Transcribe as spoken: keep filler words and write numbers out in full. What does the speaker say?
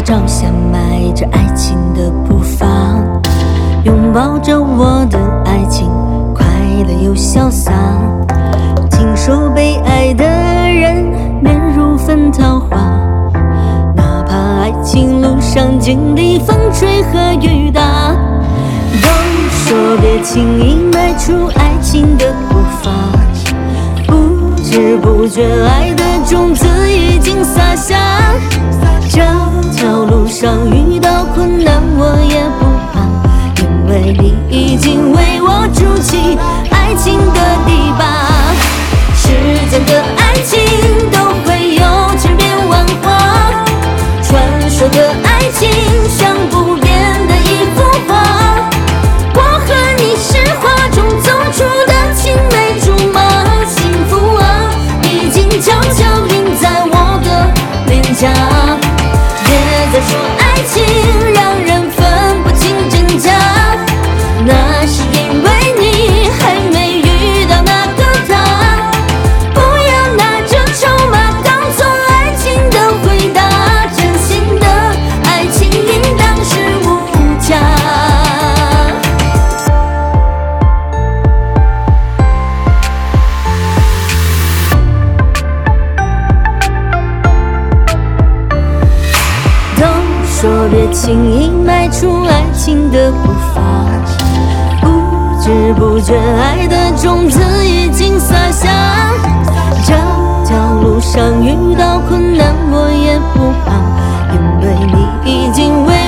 照下迈着爱情的步伐，拥抱着我的爱情，快乐又潇洒。听说被爱的人面如粉桃花，哪怕爱情路上经历风吹和雨打，都说别轻易迈出爱情的步伐。不知不觉，爱的种子已经撒下。这条路上遇到困难，我也不怕，因为你已经为我筑起爱情的堤坝。世间的爱情都会有千变万化，传说的爱情像不变的一幅画。我和你是画中走出的青梅竹马，幸福啊，已经悄悄印在我的脸颊。别再说爱情让人分不清真假，那是因为你还没遇到那个他。不要拿着筹码当作爱情的回答，真心的爱情应当是无价。都说别轻易迈出爱情的步伐，不知不觉，爱的种子已经撒下。这条路上遇到困难，我也不怕，因为你已经为